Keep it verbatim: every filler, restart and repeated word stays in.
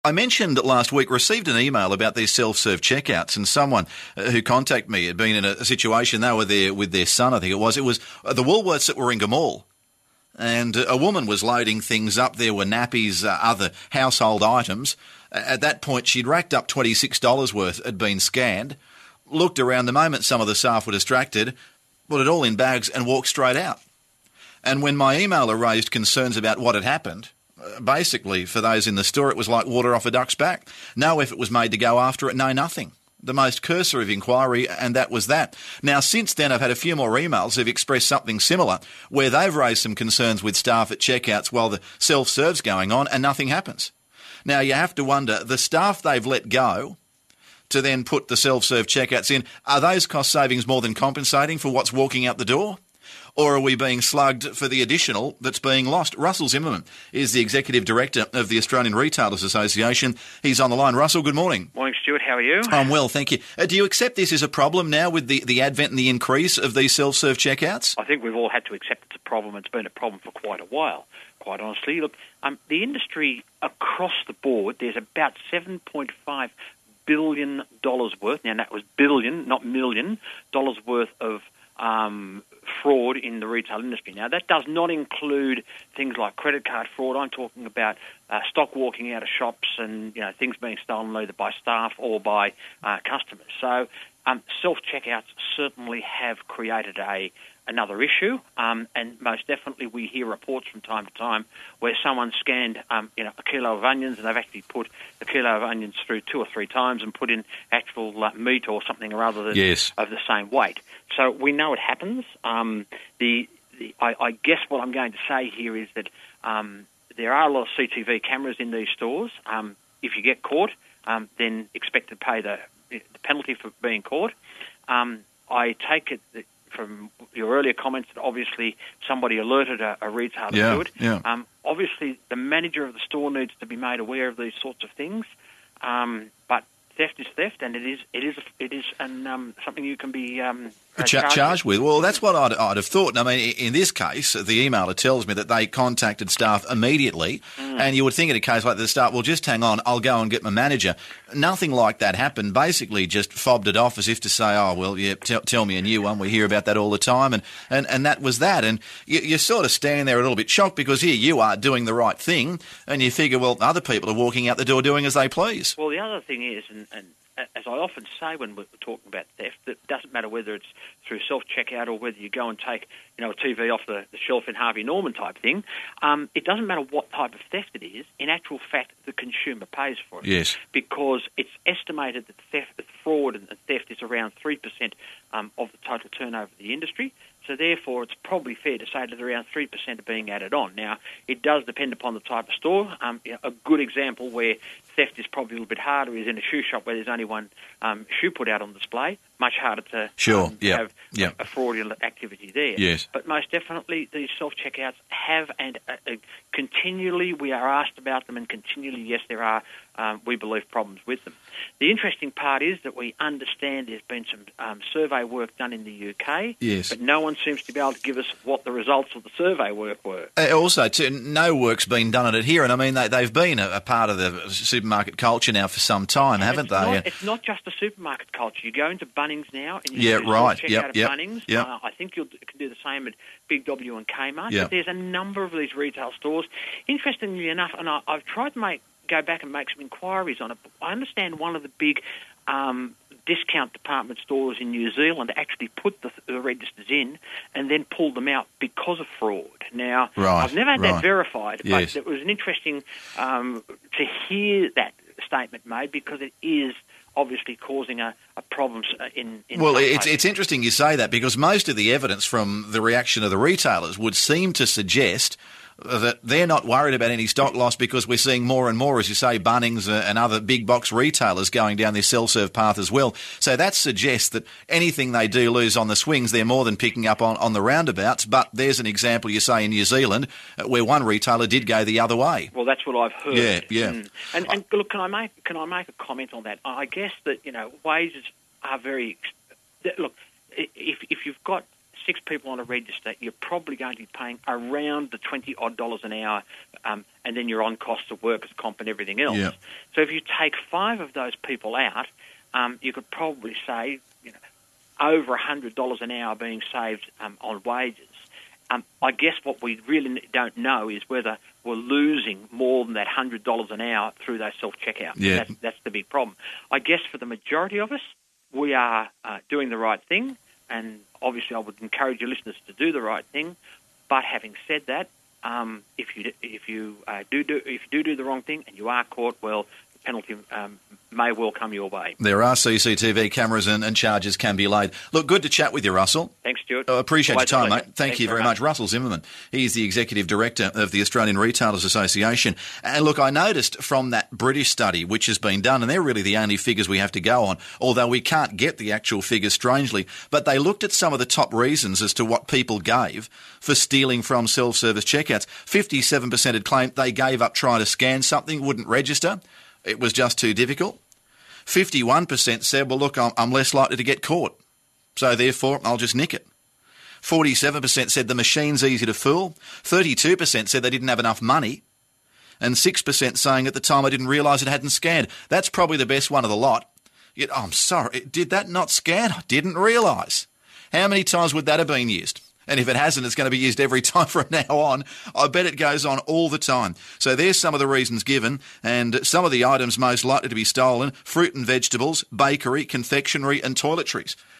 I mentioned last week, received an email about these self-serve checkouts, and someone uh, who contacted me had been in a, a situation, they were there with their son, I think it was. It was uh, the Woolworths at Warringah Mall. And uh, a woman was loading things up. There were nappies, uh, other household items. At that point, she'd racked up twenty-six dollars worth, had been scanned, looked around the moment some of the staff were distracted, put it all in bags and walked straight out. And when my emailer raised concerns about what had happened, basically, for those in the store, it was like water off a duck's back. No effort was made to go after it, no nothing. The most cursory of inquiry, and that was that. Now, since then, I've had a few more emails who've expressed something similar, where they've raised some concerns with staff at checkouts while the self-serve's going on, and nothing happens. Now, you have to wonder, the staff they've let go to then put the self-serve checkouts in, are those cost savings more than compensating for what's walking out the door? Or are we being slugged for the additional that's being lost? Russell Zimmerman is the Executive Director of the Australian Retailers Association. He's on the line. Russell, good morning. Morning, Stuart. How are you? I'm well, thank you. Uh, do you accept this as a problem now with the, the advent and the increase of these self-serve checkouts? I think we've all had to accept it's a problem. It's been a problem for quite a while, quite honestly. Look, um, the industry across the board, there's about seven point five billion dollars worth, now that was billion, not million, dollars worth of um fraud in the retail industry. Now, that does not include things like credit card fraud. I'm talking about uh, stock walking out of shops and, you know, things being stolen either by staff or by uh, customers. So um, self-checkouts certainly have created a another issue, um, and most definitely we hear reports from time to time where someone scanned um, you know, a kilo of onions and they've actually put the kilo of onions through two or three times and put in actual uh, meat or something or other than yes. of the same weight. So we know it happens. Um, the, the I, I guess what I'm going to say here is that um, there are a lot of C C T V cameras in these stores. Um, if you get caught, um, then expect to pay the, the penalty for being caught. Um, I take it that from your earlier comments that obviously somebody alerted a, a retailer yeah, to it. Yeah. Um, obviously, the manager of the store needs to be made aware of these sorts of things. Um, but theft is theft, and it is it is it is an, um, something you can be um, uh, Ch- charged, charged with. Well, that's what I'd, I'd have thought. I mean, in this case, the emailer tells me that they contacted staff immediately, mm. and you would think in a case like this, staff, well, just hang on, I'll go and get my manager. Nothing like that happened. Basically, just fobbed it off as if to say, oh, well, yeah, t- tell me a new one. We hear about that all the time, and, and, and that was that. And you, you sort of stand there a little bit shocked because here you are doing the right thing, and you figure, well, other people are walking out the door doing as they please. Well, the other thing is, and, and as I often say when we're talking about theft, that it doesn't matter whether it's through self-checkout or whether you go and take, you know, a T V off the, the shelf in Harvey Norman type thing. Um, it doesn't matter what type of theft it is. In actual fact, the consumer pays for it. Yes. Because it's estimated that theft, that fraud and theft is around three percent um, of the total turnover of the industry. So therefore, it's probably fair to say that around three percent are being added on. Now, it does depend upon the type of store. Um, you know, a good example where theft is probably a little bit harder is in a shoe shop where there's only one um, shoe put out on display. Much harder to sure. um, yep. have yep. a fraudulent activity there. Yes. But most definitely, these self-checkouts have and uh, uh, continually we are asked about them, and continually, yes, there are, um, we believe, problems with them. The interesting part is that we understand there's been some um, survey work done in the U K, yes. but no one seems to be able to give us what the results of the survey work were. Uh, also, too, no work's been done at it here, and I mean, they, they've been a, a part of the supermarket culture now for some time, and haven't it's they? Not, it's not just the supermarket culture. You go into Bunnings now, and you yeah, can right. check yep, out at yep, Bunnings. Yep. Uh, I think you'll, you can do the same at Big W and Kmart. Yep. But there's a number of these retail stores. Interestingly enough, and I, I've tried to make go back and make some inquiries on it. But I understand one of the big um, discount department stores in New Zealand actually put the, the registers in and then pulled them out because of fraud. Now, right, I've never had right. that verified, yes. but it was an interesting um, to hear that statement made because it is obviously causing a, a problem in, in well, some it's places. it's interesting you say that because most of the evidence from the reaction of the retailers would seem to suggest that they're not worried about any stock loss because we're seeing more and more, as you say, Bunnings and other big box retailers going down this self-serve path as well. So that suggests that anything they do lose on the swings, they're more than picking up on, on the roundabouts. But there's an example, you say, in New Zealand where one retailer did go the other way. Well, that's what I've heard. Yeah, yeah. Mm. And, and look, can I make can I make a comment on that? I guess that, you know, wages are very look. If if you've got six people on a register, you're probably going to be paying around the twenty odd dollars an hour, um, and then you're on costs of workers' comp and everything else. Yeah. So if you take five of those people out, um, you could probably say, you know, over one hundred dollars an hour being saved um, on wages. Um, I guess what we really don't know is whether we're losing more than that one hundred dollars an hour through those self-checkouts. Yeah. That's, that's the big problem. I guess for the majority of us, we are uh, doing the right thing, and obviously I would encourage your listeners to do the right thing. But having said that, um, if you if you uh, do do if you do do the wrong thing and you are caught, well, the penalty um, may well come your way. There are C C T V cameras and, and charges can be laid. Look, good to chat with you, Russell. Thanks, Stuart. I appreciate Always your time, a pleasure. mate. Thank Thanks you very much. Russell Zimmerman. He's the Executive Director of the Australian Retailers Association. And look, I noticed from that British study, which has been done, and they're really the only figures we have to go on, although we can't get the actual figures, strangely, but they looked at some of the top reasons as to what people gave for stealing from self-service checkouts. fifty-seven percent had claimed they gave up trying to scan something, wouldn't register. It was just too difficult. fifty-one percent said, well, look, I'm, I'm less likely to get caught, so therefore I'll just nick it. forty-seven percent said the machine's easy to fool. thirty-two percent said they didn't have enough money. And six percent saying at the time I didn't realise it hadn't scanned. That's probably the best one of the lot. Yet, oh, I'm sorry, did that not scan? I didn't realise. How many times would that have been used? And if it hasn't, it's going to be used every time from now on. I bet it goes on all the time. So there's some of the reasons given, and some of the items most likely to be stolen: fruit and vegetables, bakery, confectionery and toiletries.